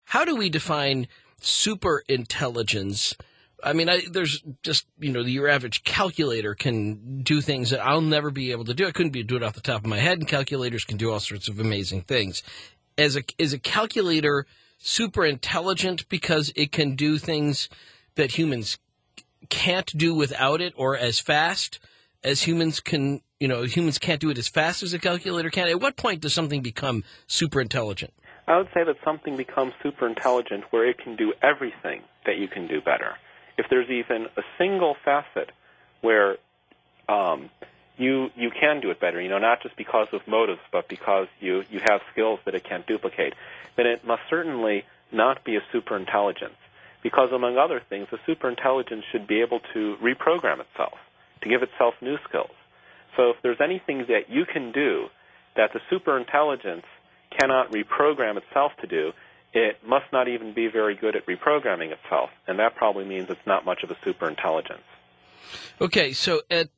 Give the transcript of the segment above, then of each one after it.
how do we define super intelligence? I mean, there's just, your average calculator can do things that I'll never be able to do. I couldn't do it off the top of my head, and calculators can do all sorts of amazing things. Is a calculator super intelligent because it can do things that humans can't do without it, or as fast as humans can? Humans can't do it as fast as a calculator can. At what point does something become super intelligent? I would say that something becomes super intelligent where it can do everything that you can do better. If there's even a single facet where you can do it better, not just because of motives, but because you have skills that it can't duplicate, then it must certainly not be a superintelligence. Because among other things, a superintelligence should be able to reprogram itself, to give itself new skills. So if there's anything that you can do that the superintelligence cannot reprogram itself to do, it must not even be very good at reprogramming itself, and that probably means it's not much of a superintelligence. Okay, so at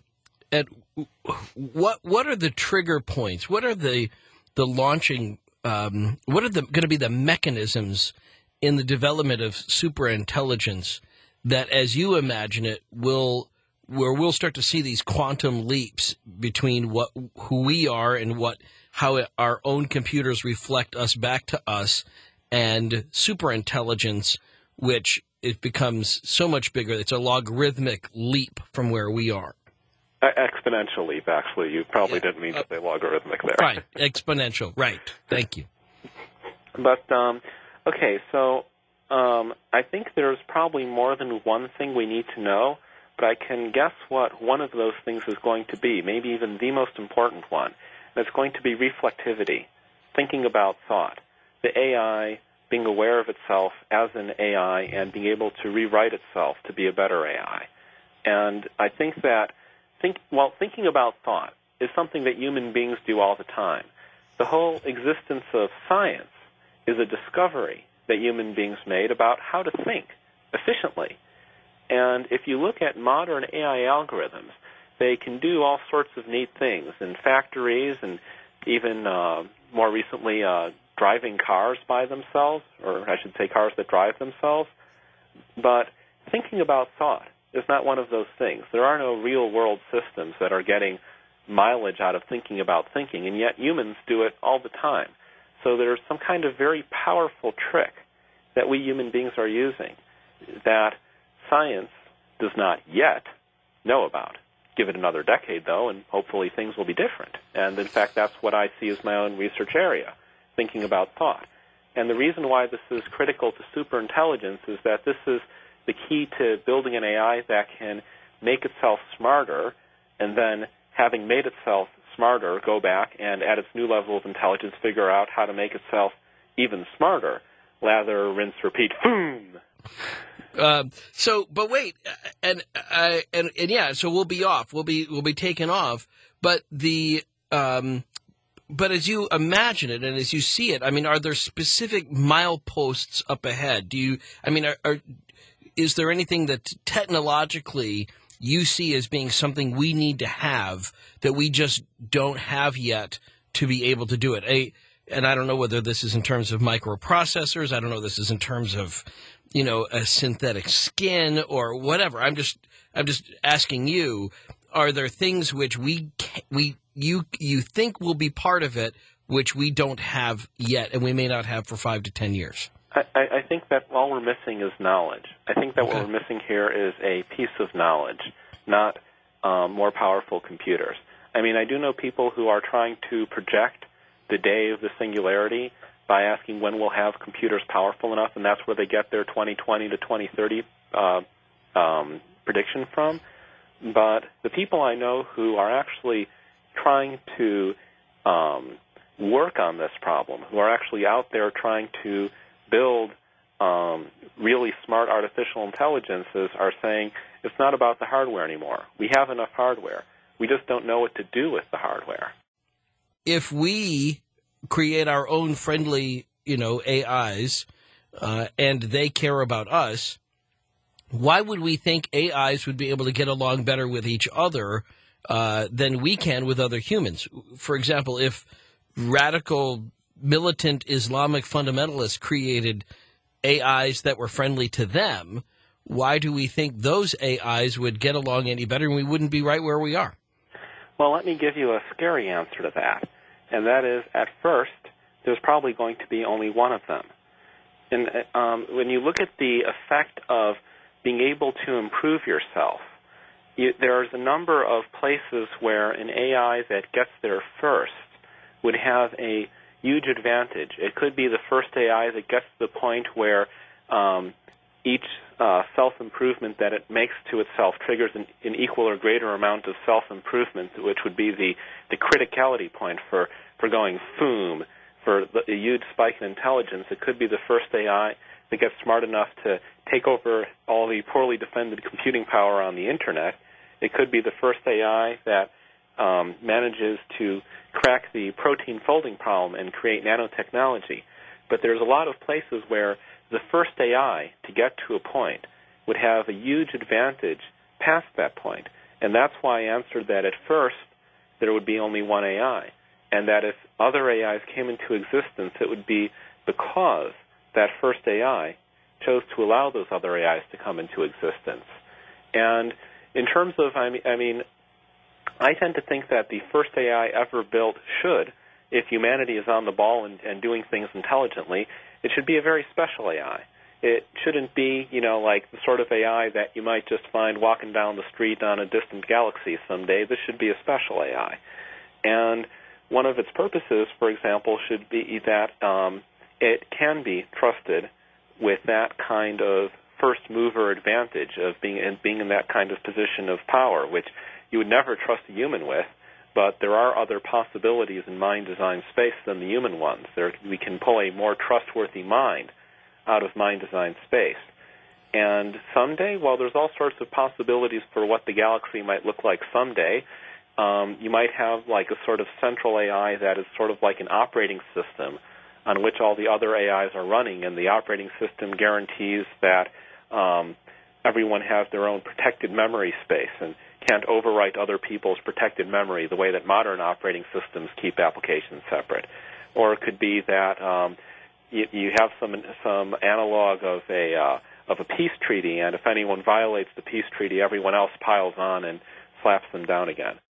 what are the trigger points? What are the launching? What are going to be the mechanisms in the development of superintelligence that, as you imagine it, where we'll start to see these quantum leaps between who we are and how our own computers reflect us back to us, and superintelligence, which it becomes so much bigger. It's a logarithmic leap from where we are. Exponential leap, actually. You probably didn't mean to say logarithmic there. Right, exponential, right. Thank you. But, okay, so I think there's probably more than one thing we need to know, but I can guess what one of those things is going to be, maybe even the most important one. And it's going to be reflectivity, thinking about thought, the AI being aware of itself as an AI and being able to rewrite itself to be a better AI. And I think that thinking about thought is something that human beings do all the time. The whole existence of science is a discovery that human beings made about how to think efficiently. And if you look at modern AI algorithms, they can do all sorts of neat things in factories and even more recently driving cars by themselves, or I should say cars that drive themselves. But thinking about thought is not one of those things. There are no real-world systems that are getting mileage out of thinking about thinking, and yet humans do it all the time. So there's some kind of very powerful trick that we human beings are using that science does not yet know about. Give it another decade, though, and hopefully things will be different. And, in fact, that's what I see as my own research area, thinking about thought. And the reason why this is critical to superintelligence is that this is the key to building an AI that can make itself smarter, and then, having made itself smarter, go back and, at its new level of intelligence, figure out how to make itself even smarter. Lather, rinse, repeat, boom! But wait, and yeah, so we'll be off. We'll be taken off. But but as you imagine it and as you see it, I mean, are there specific mileposts up ahead? Is there anything that technologically you see as being something we need to have that we just don't have yet to be able to do it? And I don't know whether this is in terms of microprocessors. I don't know if this is in terms of, a synthetic skin or whatever. I'm just asking you, are there things which you think will be part of it which we don't have yet and we may not have for 5 to 10 years? I think that all we're missing is knowledge. I think that what we're missing here is a piece of knowledge, not more powerful computers. I mean, I do know people who are trying to project the day of the singularity by asking when we'll have computers powerful enough, and that's where they get their 2020 to 2030 prediction from. But the people I know who are actually trying to work on this problem, who are actually out there trying to build really smart artificial intelligences, are saying it's not about the hardware anymore. We have enough hardware. We just don't know what to do with the hardware. If we create our own friendly, AIs, and they care about us, why would we think AIs would be able to get along better with each other than we can with other humans? For example, if radical militant Islamic fundamentalists created AIs that were friendly to them, why do we think those AIs would get along any better and we wouldn't be right where we are? Well, let me give you a scary answer to that, and that is, at first, there's probably going to be only one of them. And when you look at the effect of being able to improve yourself, there's a number of places where an AI that gets there first would have a huge advantage. It could be the first AI that gets to the point where each self-improvement that it makes to itself triggers an equal or greater amount of self-improvement, which would be the criticality point for going boom, for a huge spike in intelligence. It could be the first AI that gets smart enough to take over all the poorly defended computing power on the Internet. It could be the first AI that manages to crack the protein folding problem and create nanotechnology. But there's a lot of places where the first AI to get to a point would have a huge advantage past that point. And that's why I answered that at first there would be only one AI, and that if other AIs came into existence, it would be because that first AI chose to allow those other AIs to come into existence. And in terms of, I tend to think that the first AI ever built should, if humanity is on the ball and doing things intelligently, it should be a very special AI. It shouldn't be, like the sort of AI that you might just find walking down the street on a distant galaxy someday. This should be a special AI. And one of its purposes, for example, should be that it can be trusted with that kind of first mover advantage of being in that kind of position of power, which you would never trust a human with. But there are other possibilities in mind design space than the human ones. We can pull a more trustworthy mind out of mind design space. And someday, well, there's all sorts of possibilities for what the galaxy might look like someday. You might have like a sort of central AI that is sort of like an operating system on which all the other AIs are running, and the operating system guarantees that everyone has their own protected memory space and can't overwrite other people's protected memory the way that modern operating systems keep applications separate. Or it could be that you have some analog of a peace treaty, and if anyone violates the peace treaty, everyone else piles on and slaps them down again.